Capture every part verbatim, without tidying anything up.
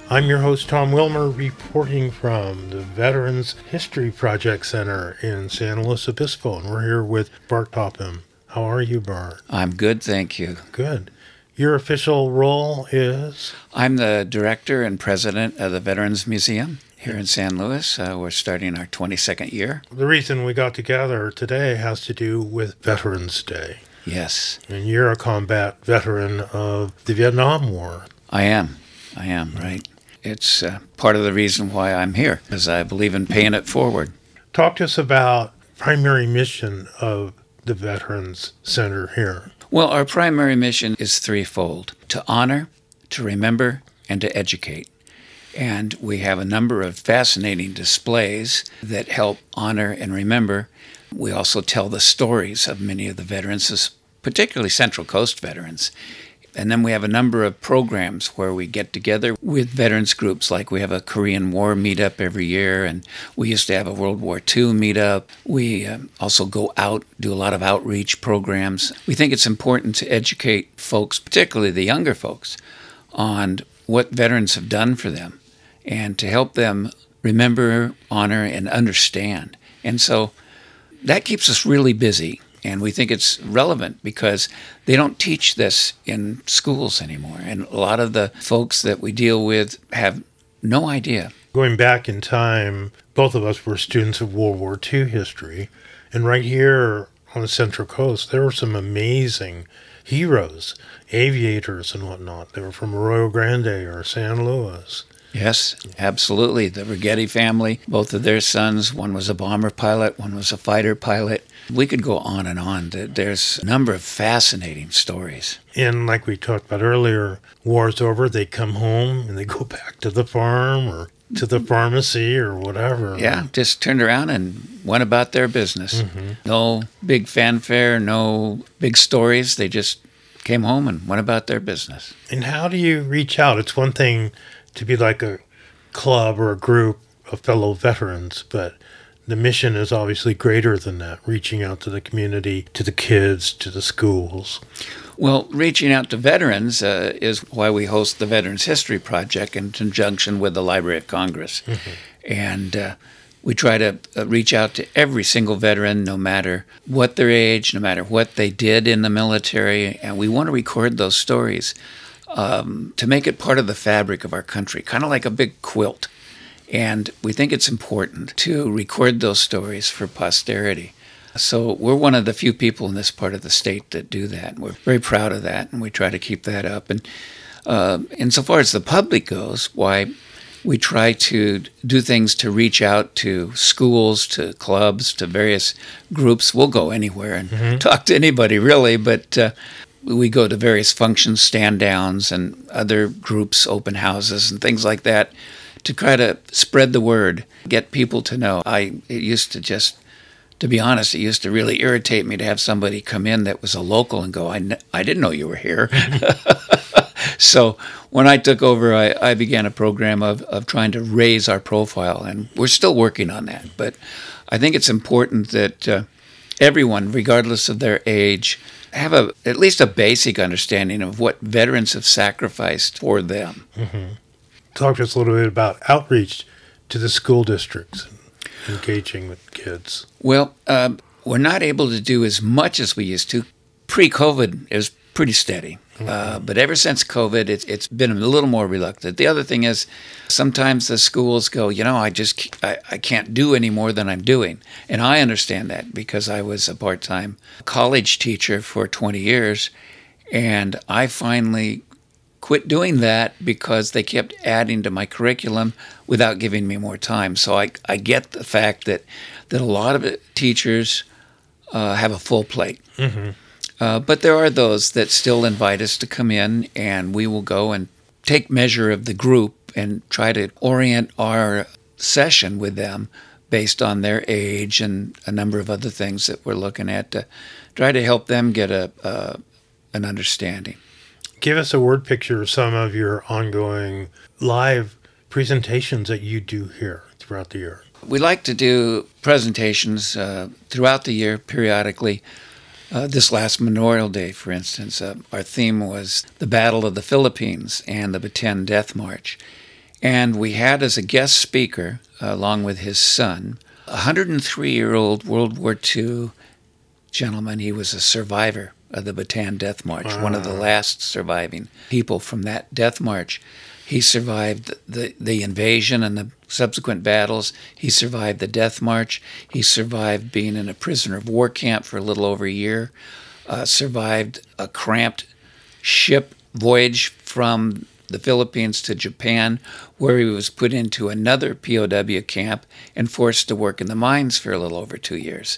I'm your host, Tom Wilmer, reporting from the Veterans History Project Center in San Luis Obispo, and we're here with Bart Topham. How are you, Bart? I'm good, thank you. Good. Your official role is? I'm the director and president of the Veterans Museum here in San Luis. Uh, we're starting our twenty-second year. The reason we got together today has to do with Veterans Day. Yes. And you're a combat veteran of the Vietnam War. I am. I am, right. It's uh, part of the reason why I'm here, because I believe in paying it forward. Talk to us about primary mission of the Veterans Center here. Well, our primary mission is threefold: to honor, to remember, and to educate. And we have a number of fascinating displays that help honor and remember. We also tell the stories of many of the veterans, particularly Central Coast veterans. And then we have a number of programs where we get together with veterans groups, like we have a Korean War meetup every year, and we used to have a World War Two meetup. We uh, also go out, do a lot of outreach programs. We think it's important to educate folks, particularly the younger folks, on what veterans have done for them and to help them remember, honor, and understand. And so that keeps us really busy. And we think it's relevant because they don't teach this in schools anymore. And a lot of the folks that we deal with have no idea. Going back in time, both of us were students of World War Two history. And right here on the Central Coast, there were some amazing heroes, aviators and whatnot. They were from Arroyo Grande or San Luis. Yes, absolutely. The Righetti family, both of their sons, one was a bomber pilot, one was a fighter pilot. We could go on and on. There's a number of fascinating stories. And like we talked about earlier, war's over, they come home and they go back to the farm or to the pharmacy or whatever. Yeah, just turned around and went about their business. Mm-hmm. No big fanfare, no big stories. They just came home and went about their business. And how do you reach out? It's one thing to be like a club or a group of fellow veterans, but the mission is obviously greater than that, reaching out to the community, to the kids, to the schools. Well, reaching out to veterans uh, is why we host the Veterans History Project in conjunction with the Library of Congress. Mm-hmm. And uh, we try to uh, reach out to every single veteran, no matter what their age, no matter what they did in the military, and we want to record those stories um, to make it part of the fabric of our country, kind of like a big quilt. And we think it's important to record those stories for posterity. So we're one of the few people in this part of the state that do that. And we're very proud of that, and we try to keep that up. And uh, insofar as the public goes, why we try to do things to reach out to schools, to clubs, to various groups. We'll go anywhere and mm-hmm. talk to anybody, really, but uh, we go to various functions, stand-downs, and other groups, open houses, and things like that, to try to spread the word, get people to know. I it used to just, to be honest, it used to really irritate me to have somebody come in that was a local and go, I, n- I didn't know you were here. So when I took over, I, I began a program of, of trying to raise our profile, and we're still working on that. But I think it's important that uh, everyone, regardless of their age, have a at least a basic understanding of what veterans have sacrificed for them. Mm-hmm. Talk to us a little bit about outreach to the school districts and engaging with kids. Well, uh, we're not able to do as much as we used to. Pre-COVID, it was pretty steady. Mm-hmm. Uh, but ever since COVID, it, it's been a little more reluctant. The other thing is sometimes the schools go, you know, I just I, I can't do any more than I'm doing. And I understand that because I was a part-time college teacher for twenty years, and I finally quit doing that because they kept adding to my curriculum without giving me more time. So I, I get the fact that, that a lot of it, teachers uh, have a full plate. Mm-hmm. Uh, but there are those that still invite us to come in, and we will go and take measure of the group and try to orient our session with them based on their age and a number of other things that we're looking at to try to help them get a uh, an understanding. Give us a word picture of some of your ongoing live presentations that you do here throughout the year. We like to do presentations uh, throughout the year, periodically. Uh, this last Memorial Day, for instance, uh, our theme was the Battle of the Philippines and the Bataan Death March. And we had as a guest speaker, uh, along with his son, a one hundred three-year-old World War Two gentleman. He was a survivor of the Bataan Death March, wow. one of the last surviving people from that death march. He survived the, the invasion and the subsequent battles. He survived the death march. He survived being in a prisoner of war camp for a little over a year, uh, survived a cramped ship voyage from the Philippines to Japan, where he was put into another P O W camp and forced to work in the mines for a little over two years.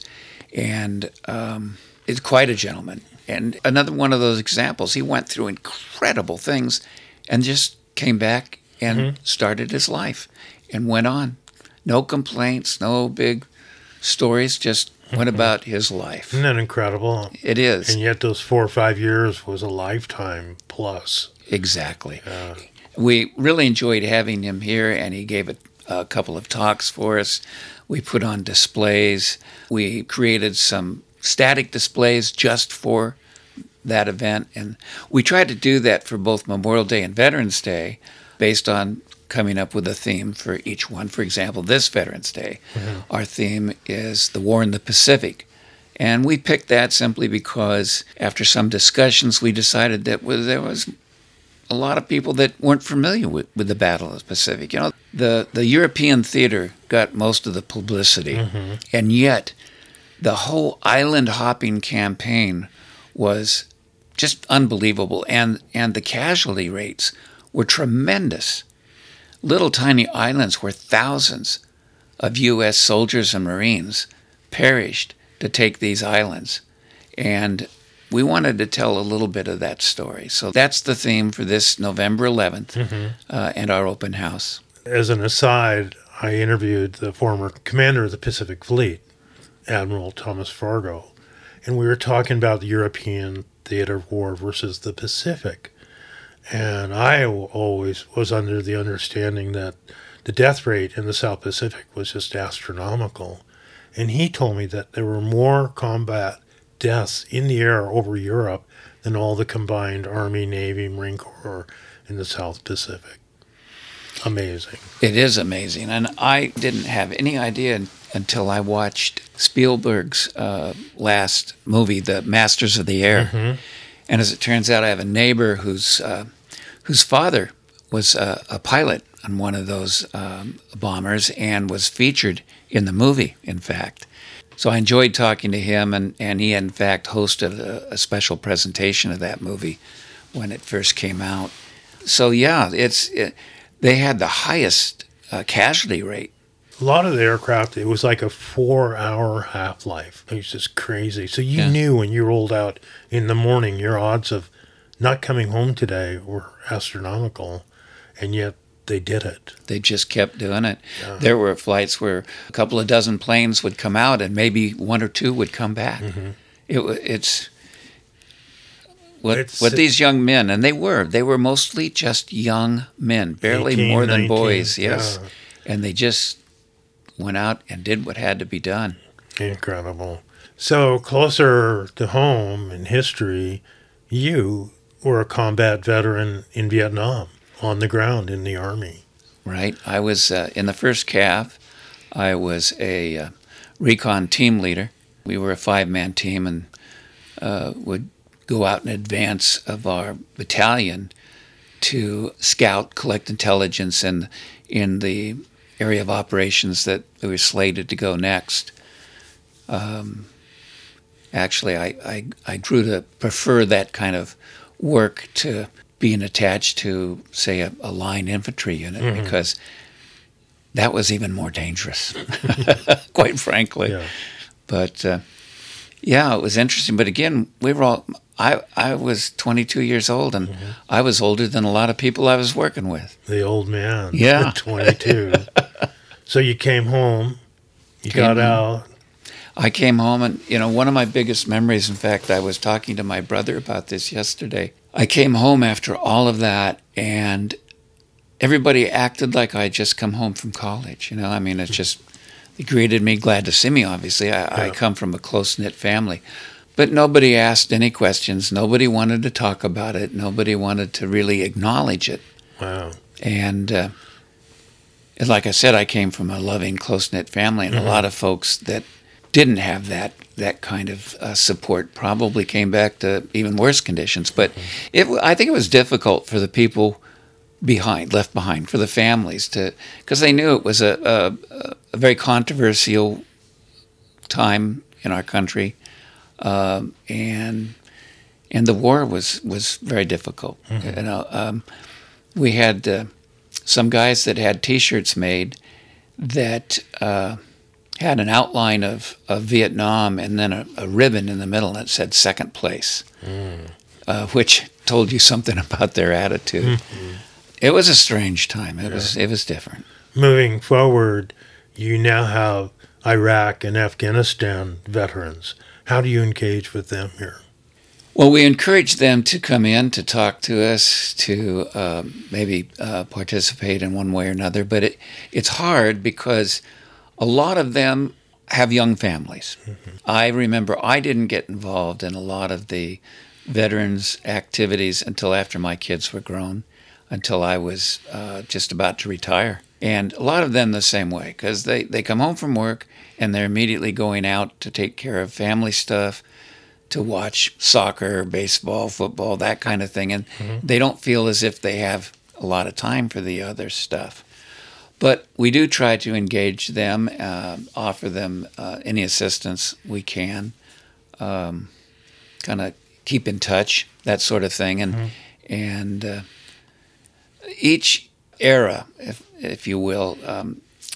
And um, it's quite a gentleman. And another one of those examples, he went through incredible things and just came back and mm-hmm. started his life and went on. No complaints, no big stories, just mm-hmm. went about his life. Isn't that incredible? It is. And yet those four or five years was a lifetime plus. Exactly. Uh, we really enjoyed having him here, and he gave a, a couple of talks for us. We put on displays. We created some static displays just for that event. And we tried to do that for both Memorial Day and Veterans Day based on coming up with a theme for each one. For example, this Veterans Day, mm-hmm. our theme is the War in the Pacific. And we picked that simply because after some discussions, we decided that there was a lot of people that weren't familiar with, with the Battle of the Pacific. You know, the, the European theater got most of the publicity, mm-hmm. and yet the whole island hopping campaign was just unbelievable, and, and the casualty rates were tremendous. Little tiny islands where thousands of U S soldiers and Marines perished to take these islands. And we wanted to tell a little bit of that story. So that's the theme for this November eleventh mm-hmm. uh, and our open house. As an aside, I interviewed the former commander of the Pacific Fleet, Admiral Thomas Fargo, and we were talking about the European theater of war versus the Pacific. And I always was under the understanding that the death rate in the South Pacific was just astronomical. And he told me that there were more combat deaths in the air over Europe than all the combined Army, Navy, Marine Corps in the South Pacific. Amazing. It is amazing. And I didn't have any idea until I watched Spielberg's uh, last movie, The Masters of the Air. Mm-hmm. And as it turns out, I have a neighbor whose uh, whose father was uh, a pilot on one of those um, bombers and was featured in the movie, in fact. So I enjoyed talking to him, and, and he, in fact, hosted a, a special presentation of that movie when it first came out. So, yeah, it's it, they had the highest uh, casualty rate. A lot of the aircraft, it was like a four-hour half-life. It was just crazy. So you yeah. knew when you rolled out in the morning, your odds of not coming home today were astronomical, and yet they did it. They just kept doing it. Yeah. There were flights where a couple of dozen planes would come out, and maybe one or two would come back. Mm-hmm. It, it's what it's, what these young men, and they were, they were mostly just young men, barely eighteen, more than nineteen, boys, yes. Yeah. And they just went out and did what had to be done. Incredible. So closer to home in history, you were a combat veteran in Vietnam, on the ground in the Army. Right. I was uh, in the first C A V. I was a uh, recon team leader. We were a five-man team and uh, would go out in advance of our battalion to scout, collect intelligence in, in the area of operations that we were slated to go next. Um, actually, I, I, I grew to prefer that kind of work to being attached to, say, a, a line infantry unit, mm-hmm. because that was even more dangerous, quite frankly. Yeah. But, uh, yeah, it was interesting. But again, we were all, I, I was twenty-two years old, and mm-hmm. I was older than a lot of people I was working with. The old man. Yeah. twenty-two. So you came home, you came got home. out. I came home, and, you know, one of my biggest memories, in fact, I was talking to my brother about this yesterday. I came home after all of that, and everybody acted like I had just come home from college. You know, I mean, it's just, they greeted me, glad to see me, obviously. I, yeah. I come from a close-knit family. But nobody asked any questions. Nobody wanted to talk about it. Nobody wanted to really acknowledge it. Wow. And uh, And like I said, I came from a loving, close-knit family, and mm-hmm. a lot of folks that didn't have that that kind of uh, support probably came back to even worse conditions. But mm-hmm. it, I think it was difficult for the people behind, left behind, for the families to, because they knew it was a, a, a very controversial time in our country, um, and and the war was was very difficult. Mm-hmm. You know, um, we had uh, some guys that had T-shirts made that uh, had an outline of, of Vietnam and then a, a ribbon in the middle that said second place, mm. uh, which told you something about their attitude. Mm-hmm. It was a strange time. It yeah. was it was different. Moving forward, you now have Iraq and Afghanistan veterans. How do you engage with them here? Well, we encourage them to come in to talk to us, to uh, maybe uh, participate in one way or another. But it, it's hard because a lot of them have young families. Mm-hmm. I remember I didn't get involved in a lot of the veterans' activities until after my kids were grown, until I was uh, just about to retire. And a lot of them the same way, because they, they come home from work and they're immediately going out to take care of family stuff, to watch soccer, baseball, football, that kind of thing. And mm-hmm. they don't feel as if they have a lot of time for the other stuff. But we do try to engage them, uh, offer them uh, any assistance we can, um, kind of keep in touch, that sort of thing. And, mm-hmm. and uh, each era, if, if you will, um,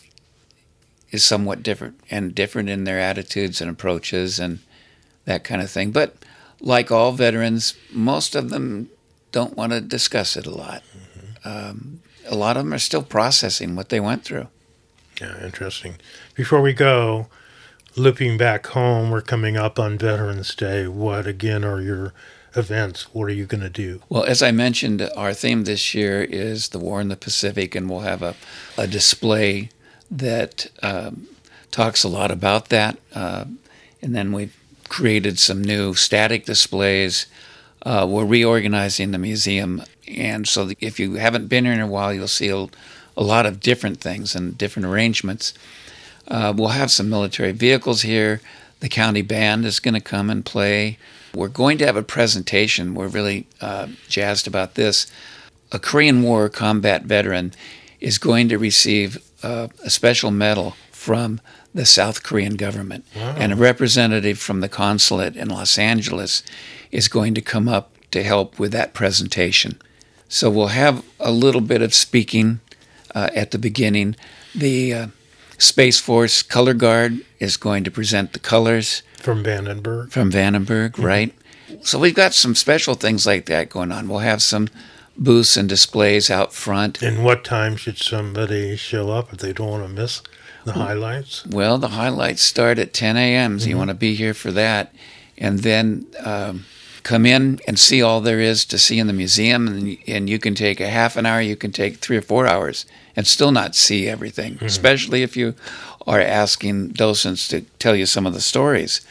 is somewhat different, and different in their attitudes and approaches and that kind of thing. But like all veterans, most of them don't want to discuss it a lot. Mm-hmm. Um, a lot of them are still processing what they went through. Yeah, interesting. Before we go, looping back home, we're coming up on Veterans Day. What, again, are your events? What are you going to do? Well, as I mentioned, our theme this year is the war in the Pacific, and we'll have a, a display that um, talks a lot about that. Uh, and then we've created some new static displays. Uh, we're reorganizing the museum, and so if you haven't been here in a while, you'll see a, a lot of different things and different arrangements. Uh, we'll have some military vehicles here. The county band is going to come and play. We're going to have a presentation. We're really uh, jazzed about this. A Korean War combat veteran is going to receive uh, a special medal from the South Korean government. Wow. And a representative from the consulate in Los Angeles is going to come up to help with that presentation. So we'll have a little bit of speaking uh, at the beginning. The uh, Space Force Color Guard is going to present the colors. From Vandenberg. From Vandenberg, mm-hmm. right. So we've got some special things like that going on. We'll have some booths and displays out front. And what time should somebody show up if they don't want to miss the highlights? Well, the highlights start at ten a.m., so mm-hmm. you want to be here for that. And then um, come in and see all there is to see in the museum. And, and you can take a half an hour, you can take three or four hours and still not see everything, mm-hmm. especially if you are asking docents to tell you some of the stories.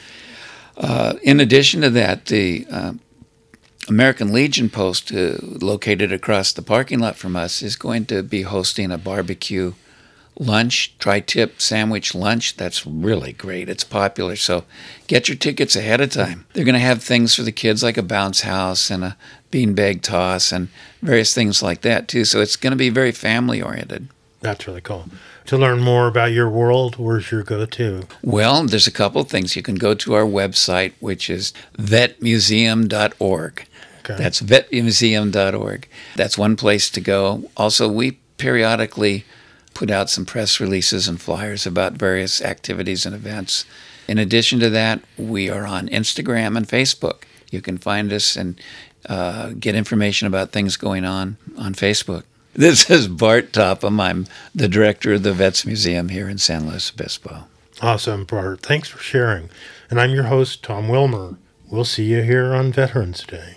Uh, in addition to that, the uh, American Legion post, uh, located across the parking lot from us, is going to be hosting a barbecue lunch, tri-tip sandwich lunch. That's really great. It's popular, so get your tickets ahead of time. They're going to have things for the kids like a bounce house and a beanbag toss and various things like that, too. So it's going to be very family-oriented. That's really cool. To learn more about your world, where's your go-to? Well, there's a couple of things. You can go to our website, which is vet museum dot org. Okay. That's vet museum dot org. That's one place to go. Also, we periodically put out some press releases and flyers about various activities and events. In addition to that, we are on Instagram and Facebook. You can find us and uh, get information about things going on on Facebook. This is Bart Topham. I'm the director of the Vets Museum here in San Luis Obispo. Awesome, Bart. Thanks for sharing. And I'm your host, Tom Wilmer. We'll see you here on Veterans Day.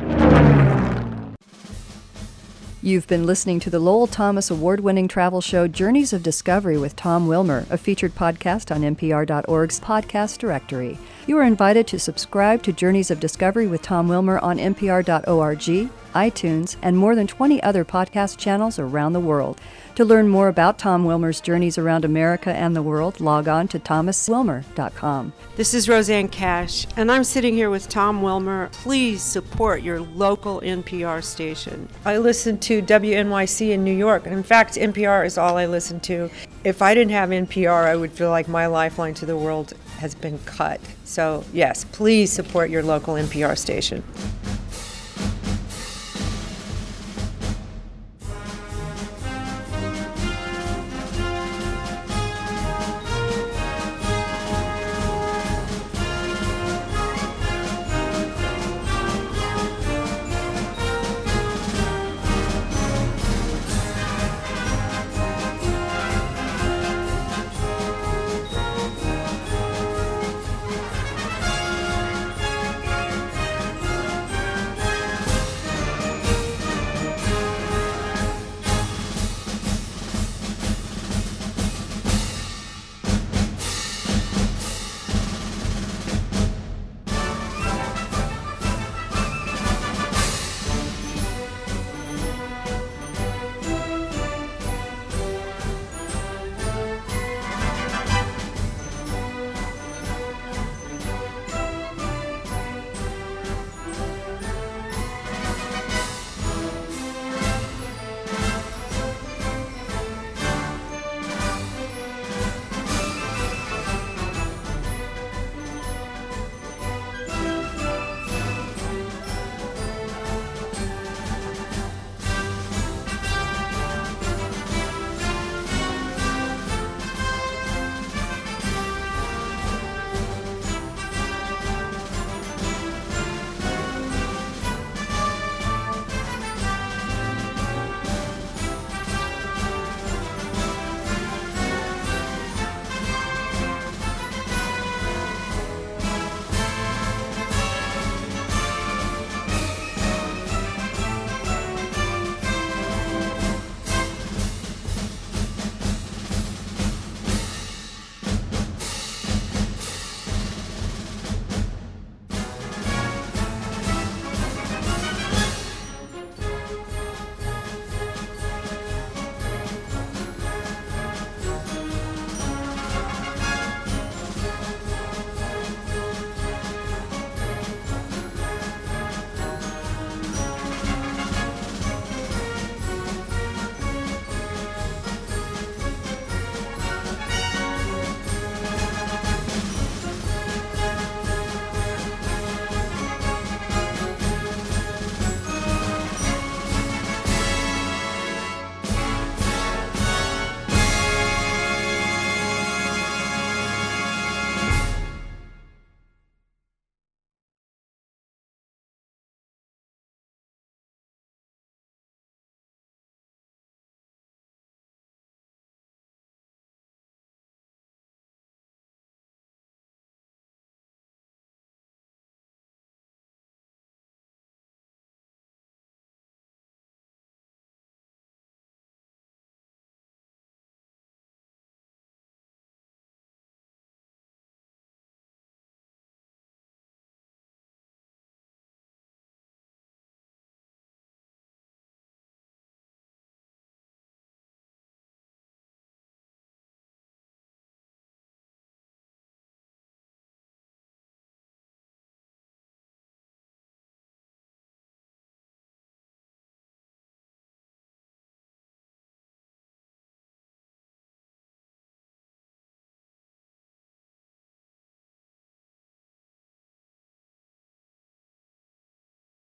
You've been listening to the Lowell Thomas award-winning travel show Journeys of Discovery with Tom Wilmer, a featured podcast on N P R dot org's podcast directory. You are invited to subscribe to Journeys of Discovery with Tom Wilmer on N P R dot org, iTunes, and more than twenty other podcast channels around the world. To learn more about Tom Wilmer's journeys around America and the world, log on to thomas wilmer dot com. This is Roseanne Cash, and I'm sitting here with Tom Wilmer. Please support your local N P R station. I listen to W N Y C in New York, and in fact, N P R is all I listen to. If I didn't have N P R, I would feel like my lifeline to the world has been cut. So yes, please support your local N P R station.